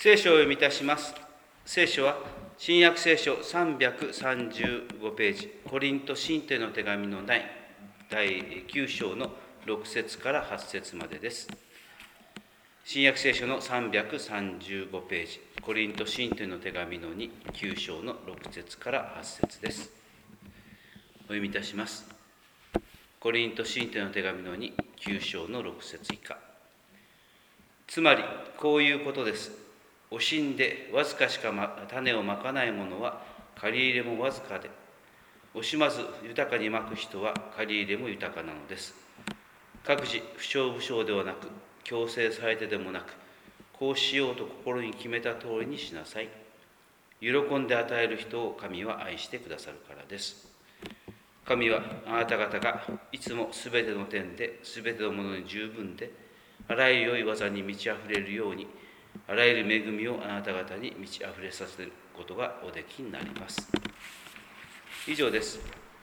聖書を読みいたします。聖書は新約聖書335ページ、コリント信徒への手紙のない第9章の6節から8節までです。新約聖書の335ページ、コリント信徒への手紙の9章の6節から8節です。お読みいたします。コリント信徒への手紙の9章の6節以下。つまりこういうことです。惜しんでわずかしか種をまかない者は借り入れもわずかで、惜しまず豊かにまく人は借り入れも豊かなのです。各自不祥不祥ではなく、強制されてでもなく、こうしようと心に決めた通りにしなさい。喜んで与える人を神は愛してくださるからです。神はあなた方がいつもすべての点で、すべてのものに十分で、あらゆる良い技に満ち溢れるように、あらゆる恵みをあなた方に満ち溢れさせることがおできになります。以上です。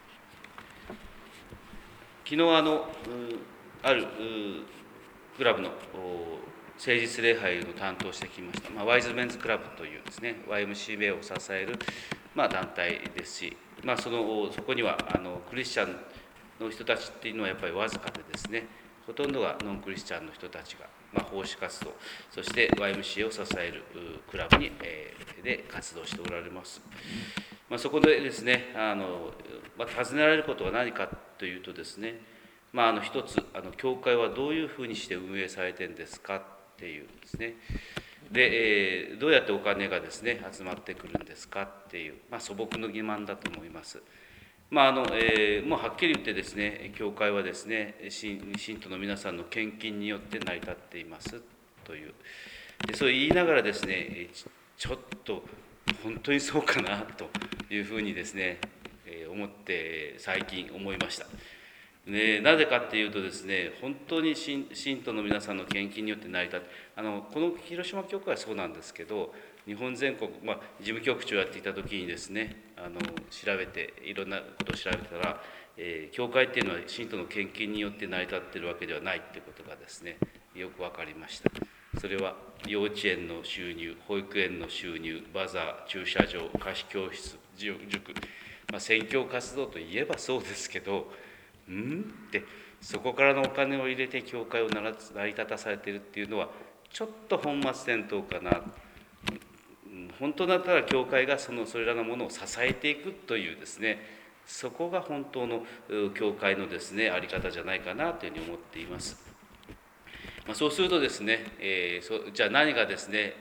昨日あるクラブの誠実礼拝を担当してきました、ワイズメンズクラブというですね、YMCA を支える、団体ですし、そこにはクリスチャンの人たちっていうのはやっぱりわずかでですね、ほとんどがノンクリスチャンの人たちが、奉仕活動、そして YMCA を支えるクラブに、で活動しておられます。そこでですね、尋ねられることは何かというとですね、一つ教会はどういうふうにして運営されてるんですかっていうですね、で、どうやってお金がですね集まってくるんですかっていう、素朴な疑問だと思います。もうはっきり言ってですね、教会はですね、信徒の皆さんの献金によって成り立っていますという、そう言いながらですね、ちょっと本当にそうかなというふうにですね、思って最近思いました。なぜかっていうとですね、本当に信徒の皆さんの献金によって成り立って、この広島教会はそうなんですけど、日本全国、事務局長やっていた時にですね、調べていろんなことを調べたら、教会っていうのは信徒の献金によって成り立っているわけではないっていうことがですね、よく分かりました。それは幼稚園の収入、保育園の収入、バザー、駐車場、貸し教室、塾、宣教活動といえばそうですけど、ってそこからのお金を入れて教会を成り立たされているっていうのはちょっと本末転倒かな。本当だったら教会がそれらのものを支えていくというですね、そこが本当の教会のですねあり方じゃないかなというふうに思っています。そうするとですね、じゃあ何がですね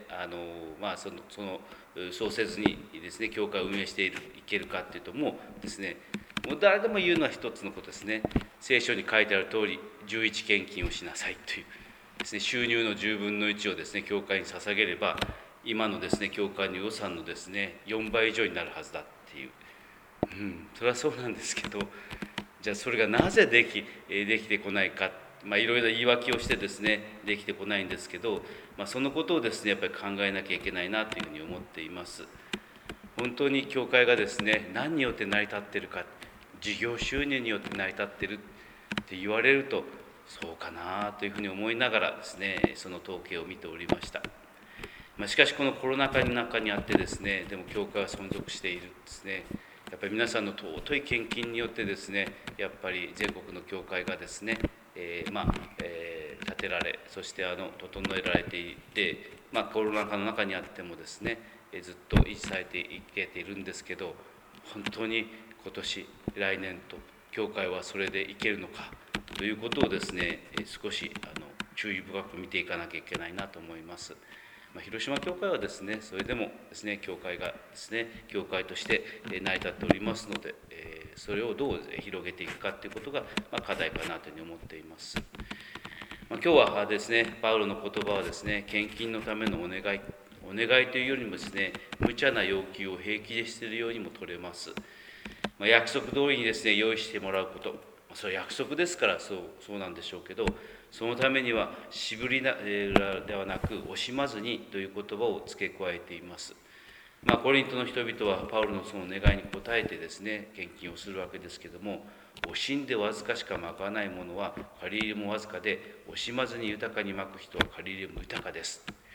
そうせずにですね教会を運営していけるかっていうと、もうですね、もう誰でも言うのは一つのことですね。聖書に書いてある通り11献金をしなさいというですね、収入の10分の1をですね教会に捧げれば今のですね教会の予算のですね4倍以上になるはずだっていう、それはそうなんですけど、じゃあそれがなぜできてこないか、いろいろ言い訳をしてですねできてこないんですけど、そのことをですねやっぱり考えなきゃいけないなというふうに思っています。本当に教会がですね何によって成り立っているか、事業収入によって成り立っているって言われるとそうかなというふうに思いながらですね、その統計を見ておりました。しかしこのコロナ禍の中にあってですね、でも教会は存続しているんですね。やっぱり皆さんの尊い献金によってですね、やっぱり全国の教会がですね、建てられ、そして整えられていて、コロナ禍の中にあってもですね、ずっと維持されていけているんですけど、本当に今年来年と教会はそれでいけるのかということをですね、少し注意深く見ていかなきゃいけないなと思います。広島教会はですね、それでもですね、教会がですね、教会として成り立っておりますので、それをどう広げていくかということが課題かなというふうに思っています。今日はですね、パウロの言葉はですね、献金のためのお願いというよりもですね、無茶な要求を平気でしているようにも取れます。約束通りにですね、用意してもらうこと、それは約束ですからそうなんでしょうけど、そのためにはしぶりではなく惜しまずにという言葉を付け加えています。コリントの人々はパウロのその願いに応えてですね献金をするわけですけども、惜しんでわずかしかまかないものは借り入れもわずかで、惜しまずに豊かにまく人は借り入れも豊かです。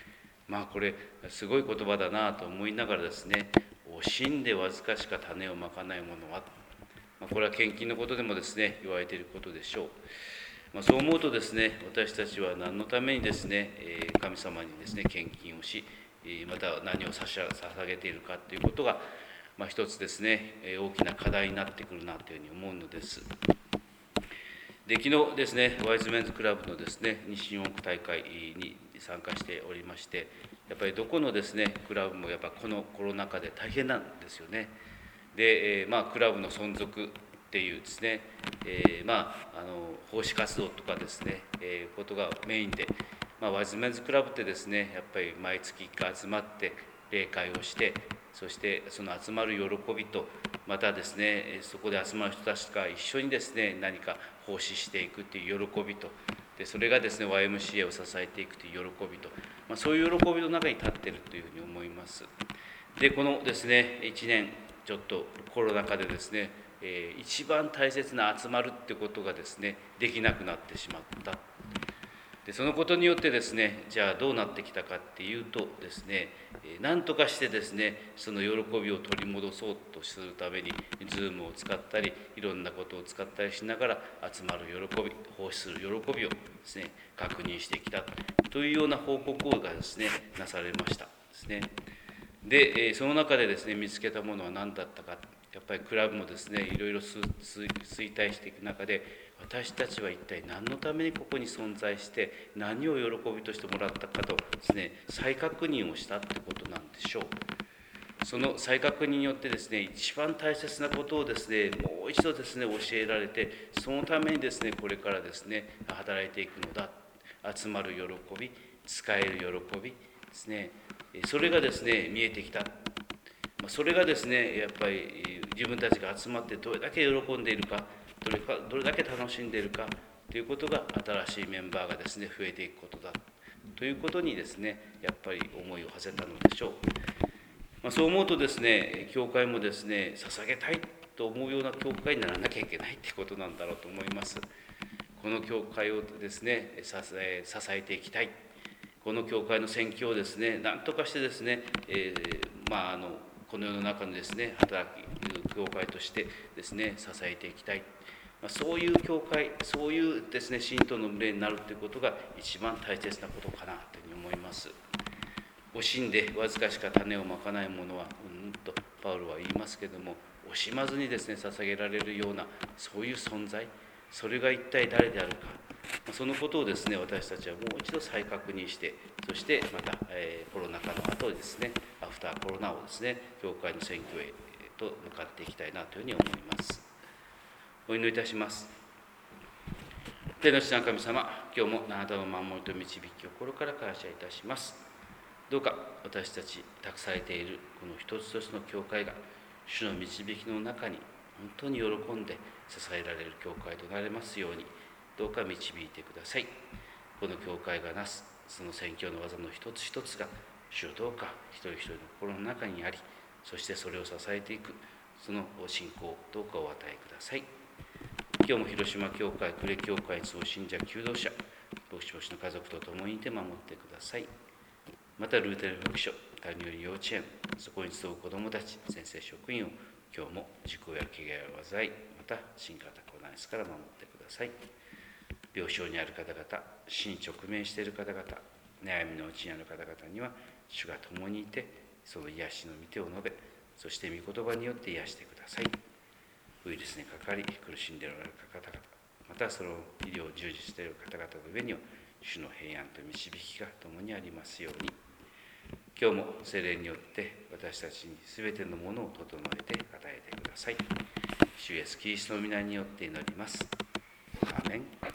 これすごい言葉だなと思いながらですね、惜しんでわずかしか種をまかないものは、これは献金のことでもですね言われていることでしょう。そう思うとですね、私たちは何のためにですね神様にですね献金をし、また何を捧げているかということが、一つですね大きな課題になってくるなというふうに思うのです。で、昨日ですね、ワイズメンズクラブのですね西日本区大会に参加しておりまして、やっぱりどこのですねクラブもやっぱこのコロナ禍で大変なんですよね。で、クラブの存続っていうですね、奉仕活動とかですね、ことがメインで、ワイズメンズクラブってですね、やっぱり毎月1回集まって礼会をして、そしてその集まる喜びと、またですねそこで集まる人たちが一緒にですね何か奉仕していくという喜びと、でそれがですね YMCA を支えていくという喜びと、そういう喜びの中に立っているというふうに思います。で、このですね1年ちょっとコロナ禍でですね、一番大切な集まるってことがですねできなくなってしまった。でそのことによってですね、じゃあどうなってきたかっていうとですね、何とかしてですねその喜びを取り戻そうとするために Zoom を使ったりいろんなことを使ったりしながら集まる喜び、奉仕する喜びをですね確認してきたというような報告がですねなされましたですね。で、その中でですね見つけたものは何だったか。やっぱりクラブもですねいろいろ衰退していく中で、私たちは一体何のためにここに存在して何を喜びとしてもらったかとですね再確認をしたってことなんでしょう。その再確認によってですね一番大切なことをですねもう一度ですね教えられて、そのためにですねこれからですね働いていくのだ。集まる喜び、使える喜びですね、それがですね見えてきた。それがですねやっぱり自分たちが集まってどれだけ喜んでいるか、どれだけ楽しんでいるかということが新しいメンバーがですね増えていくことだということにですねやっぱり思いを馳せたのでしょう。そう思うとですね教会もですね捧げたいと思うような教会にならなきゃいけないということなんだろうと思います。この教会をですね支えていきたい。この教会の宣教をですね何とかしてですね、この世の中のですね働く教会としてですね支えていきたい。そういう教会、そういうですね信徒の群れになるということが一番大切なことかなというふうに思います。惜しんでわずかしか種をまかないものはとパウロは言いますけれども、惜しまずにですね捧げられるようなそういう存在、それが一体誰であるか、そのことをですね私たちはもう一度再確認して、そしてまた、コロナ禍の後ですねアフターコロナをですね教会の選挙へと向かっていきたいなというふうに思います。お祈りいたします。天の父なる神様、今日もあなたの守りと導きを心から感謝いたします。どうか私たち託されているこの一つ一つの教会が主の導きの中に本当に喜んで支えられる教会となれますように、どうか導いてください。この教会がなすその宣教の技の一つ一つが、主をどうか一人一人の心の中にあり、そしてそれを支えていくその信仰をどうかお与えください。今日も広島教会、呉教会、総信者、求道者、牧師牧師の家族と共にいて守ってください。またルーテル福所、谷より幼稚園、そこに集う子どもたち、先生職員を今日も事故や怪我や災い、また新型コロナウイルスから守ってください。病床にある方々、死に直面している方々、悩みのうちにある方々には主が共にいて、その癒しの御手を述べ、そして御言葉によって癒してください。ウイルスにかかり苦しんでおられる方々、またその医療を従事している方々の上には主の平安と導きが共にありますように。今日も聖霊によって私たちに全てのものを整えて与えてください。主イエスキリストの皆によって祈ります。アーメン。